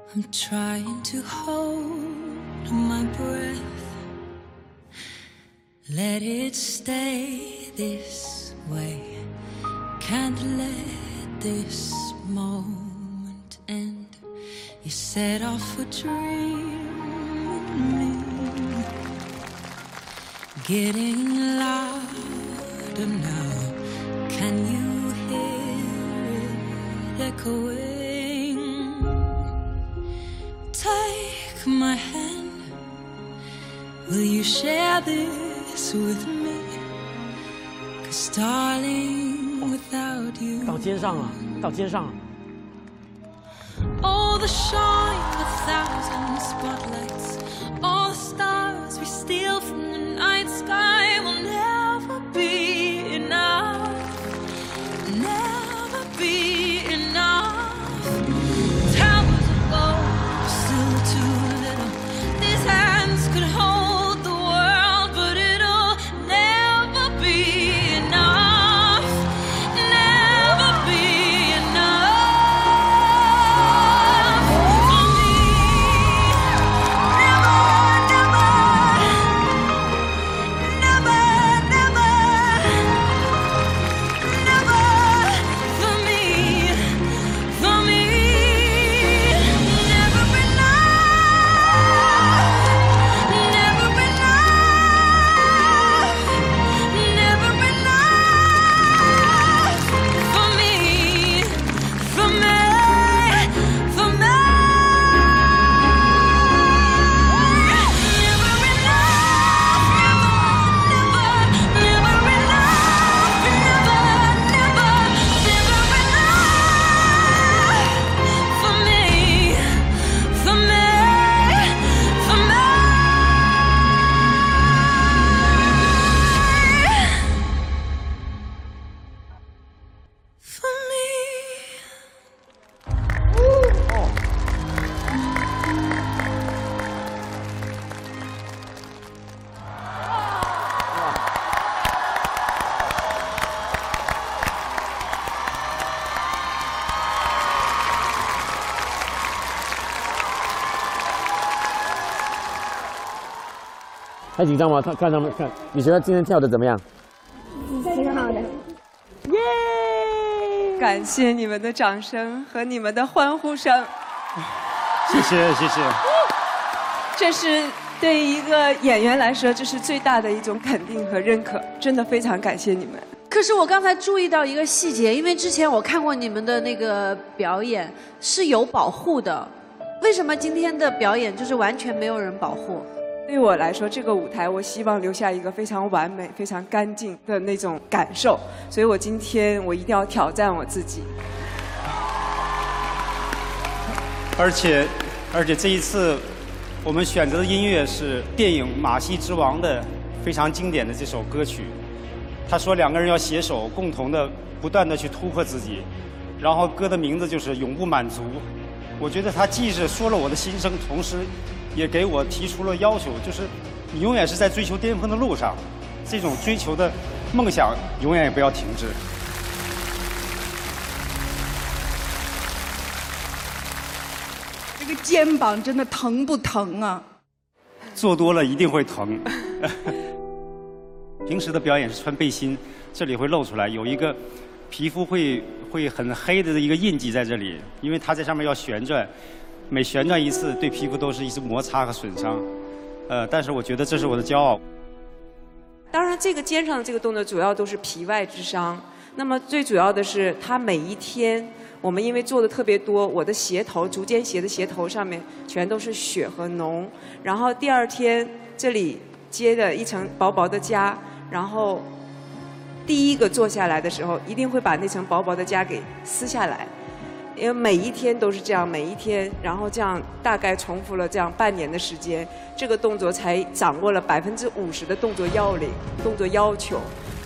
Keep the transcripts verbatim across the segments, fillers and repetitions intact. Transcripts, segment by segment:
I'm trying to hold my breath. Let it stay this way. Can't let this moment end. You set off a dream in me, getting louder now. Can you hear it echoing? Take my hand. Will you share this with me? 'Cause darling, without you. 到肩上了，到肩上了。 All the shine of thousand spotlights, all the stars we steal from the night sky will never be enough, never be enough. Towers of gold, still too little. These hands could hold the world, but it'll never be enough, never be enough. 还紧张吗？看看他们看，你觉得今天跳的怎么样？ 挺好的。 耶！感谢你们的掌声和你们的欢呼声。 谢谢谢谢。 这是对于一个演员来说，这是最大的一种肯定和认可，真的非常感谢你们。 可是我刚才注意到一个细节，因为之前我看过你们的那个表演是有保护的，为什么今天的表演就是完全没有人保护？ 对我来说，这个舞台我希望留下一个非常完美、非常干净的那种感受，所以我今天我一定要挑战我自己。 而且，而且这一次我们选择的音乐是电影《马戏之王》的非常经典的这首歌曲。他说两个人要携手，共同的不断的去突破自己，然后歌的名字就是《永不满足》。我觉得他既是说了我的心声，同时 也给我提出了要求，就是你永远是在追求巅峰的路上，这种追求的梦想永远也不要停滞。 这个肩膀真的疼不疼啊？ 做多了一定会疼。平时的表演是穿背心，这里会露出来，有一个皮肤会会很黑的一个印记在这里，因为它在上面要旋转。 每旋转一次，对皮肤都是一次摩擦和损伤，呃，但是我觉得这是我的骄傲。 当然，这个肩上的这个动作主要都是皮外之伤。那么最主要的是，它每一天我们因为做的特别多，我的鞋头足尖鞋的鞋头上面全都是血和脓。然后第二天这里接的一层薄薄的痂，然后第一个坐下来的时候，一定会把那层薄薄的痂给撕下来。 因为每一天都是这样，每一天，然后这样大概重复了这样半年的时间，这个动作才掌握了百分之五十的动作要领、动作要求。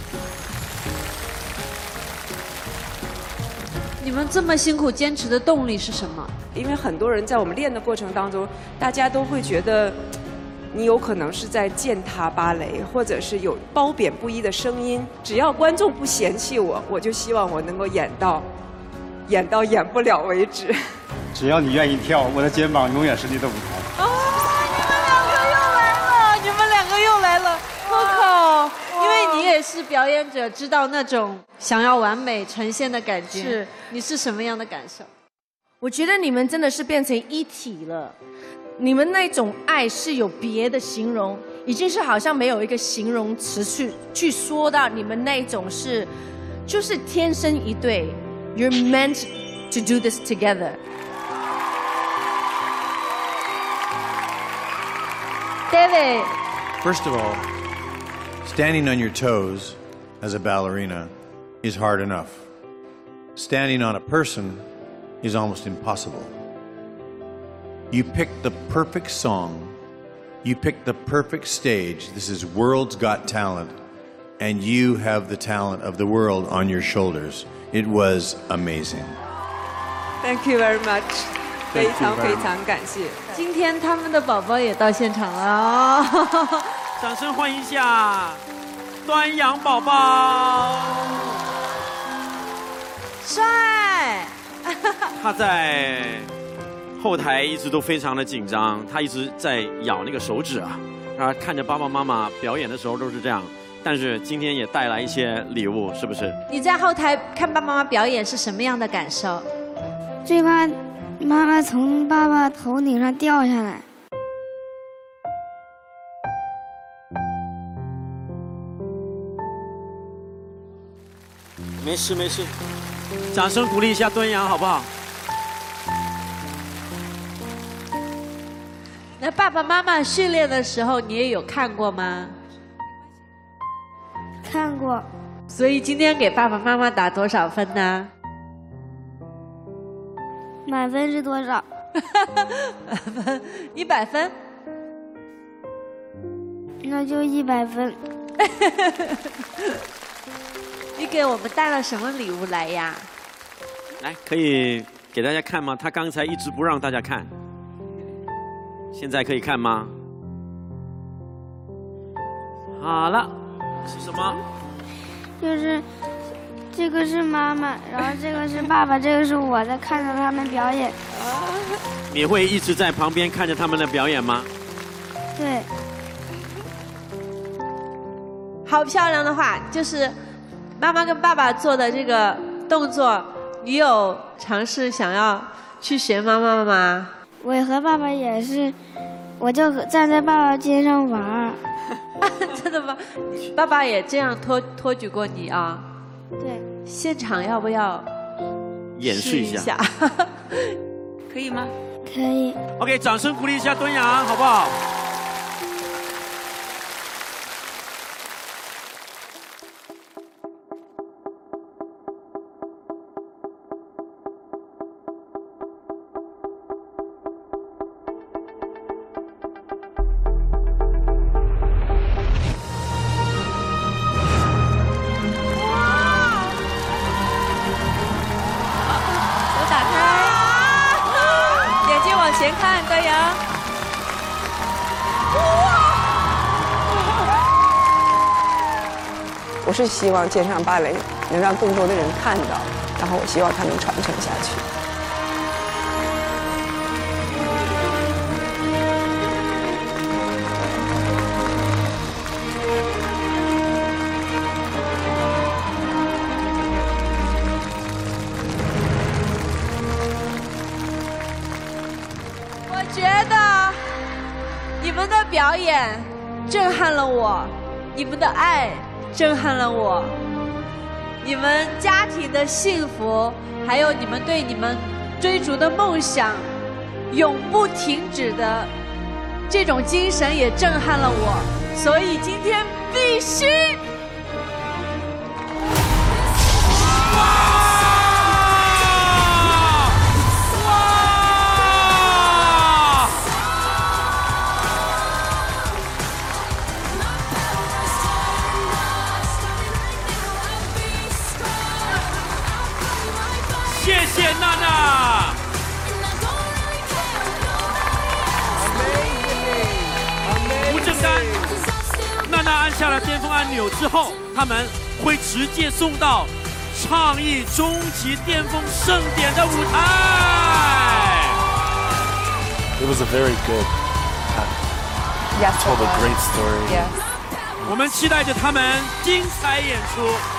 你们这么辛苦坚持的动力是什么？ 因为很多人在我们练的过程当中，大家都会觉得你有可能是在践踏芭蕾，或者是有褒贬不一的声音。只要观众不嫌弃我，我就希望我能够演到。 演到演不了为止。 只要你愿意跳，我的肩膀永远是你的舞台。 哦，你们两个又来了，你们两个又来了 ，Coco， 因为你也是表演者，知道那种想要完美呈现的感觉。 是， 你是什么样的感受？ 我觉得你们真的是变成一体了，你们那种爱是有别的形容，已经是好像没有一个形容词去去说到你们那种是，就是天生一对 ，You're meant to do this together。David， First of all, standing on your toes as a ballerina is hard enough. Standing on a person is almost impossible. You picked the perfect song. You picked the perfect stage. This is World's Got Talent. And you have the talent of the world on your shoulders. It was amazing. Thank you very much， 非常非常感谢。 今天他们的宝宝也到现场了哦， 掌声欢迎一下端阳宝宝。 帅！ 他在后台一直都非常的紧张，他一直在咬那个手指啊。他看着爸爸妈妈表演的时候都是这样，但是今天也带来一些礼物，是不是？ 你在后台看爸爸妈妈表演是什么样的感受？ 最怕妈妈从爸爸头顶上掉下来。 没事没事，掌声鼓励一下端阳好不好？ 那爸爸妈妈训练的时候，你也有看过吗？ 看过。 所以今天给爸爸妈妈打多少分呢？ 满分是多少？ 满分一百分。 那就一百分。 你给我们带了什么礼物来呀？ 来，可以给大家看吗？他刚才一直不让大家看，现在可以看吗？好了，是什么？ 就是这个是妈妈，然后这个是爸爸，这个是我在看着他们表演。 你会一直在旁边看着他们的表演吗？ 对。 好漂亮的话，就是妈妈跟爸爸做的这个动作，你有尝试想要去学妈妈吗？ 我和爸爸也是，我就站在爸爸肩上玩儿。 真的吗？爸爸也这样托托举过你啊？ 对。 现场要不要演示一下？ 可以吗？ 可以。 OK， 掌声鼓励一下端阳，好不好？ 前看，端阳。我是希望肩上芭蕾能让更多的人看到，然后我希望它能传承下去。 我觉得你们的表演震撼了我，你们的爱震撼了我，你们家庭的幸福，还有你们对你们追逐的梦想永不停止的这种精神也震撼了我，所以今天必须。 谢谢娜娜。吴正丹，娜娜按下了巅峰按钮之后，他们会直接送到倡议终极巅峰盛典的舞台。 It was a very good. Yes, told it a was. great story. Yes. 我们期待着他们精彩演出。